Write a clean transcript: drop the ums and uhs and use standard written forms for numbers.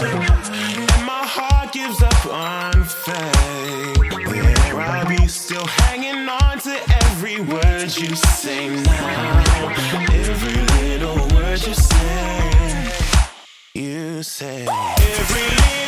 And my heart gives up on faith. There I'll be still hanging on to every word you say now. Every little word you say. You say every little